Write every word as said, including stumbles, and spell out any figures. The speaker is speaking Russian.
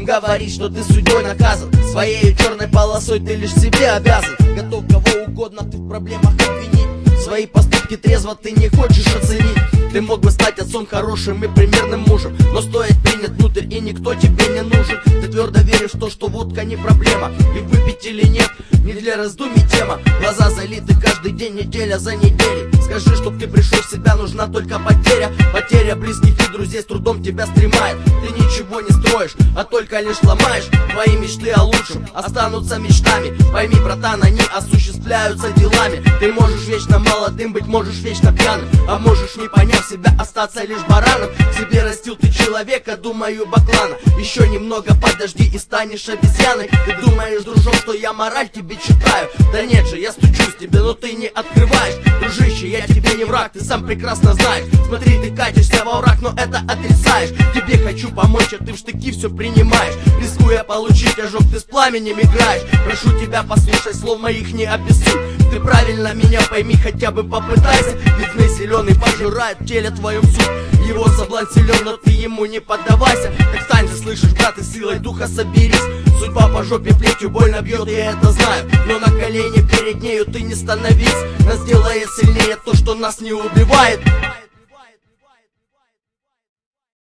говорить, что ты судьей наказан. Своей черной полосой ты лишь себе обязан. Готов кого угодно ты в проблемах обвинить. Свои поступки трезво ты не хочешь оценить. Ты мог бы стать отцом хорошим и примерным мужем, но стоит принять внутрь, и никто тебе не нужен. Ты твердо веришь в то, что водка не проблема, и выпить или нет не для раздумий тема. Глаза залиты каждый день, неделя за неделей. Скажи, чтоб ты пришел в себя, нужна только потеря. Потеря близких и друзей с трудом тебя стремает. Ты ничего не строишь, а только лишь ломаешь. Твои мечты о лучшем останутся мечтами. Пойми, братан, они осуществляются делами. Ты можешь вечно молодым быть, можешь вечно пьяным, а можешь, не поняв себя, остаться лишь бараном. Себе растил ты человека, думаю, баклана. Еще немного подожди и станешь обезьяной. Ты думаешь, дружок, что я мораль тебе читаю? Да нет же, я стучусь тебе, но ты не открываешь. Дружище, я тебе не враг, ты сам прекрасно знаешь. Смотри, ты катишься во враг, но это отрицаешь. Тебе хочу помочь, а ты в штыки все принимаешь. Рискуя получить ожог, ты с пламенем играешь. Прошу тебя, послушай, слов моих не обессудь. Ты правильно меня пойми, хотя бы попытайся. Ведь змей зеленый пожирает в теле твоем суть. Его соблазн силен, но ты ему не поддавайся. Так встань, ты слышишь, брат, и силой духа соберись. Судьба по жопе плетью больно бьет, я это знаю. Но на колени перед нею ты не становись. Нас делает сильнее то, что нас не убивает.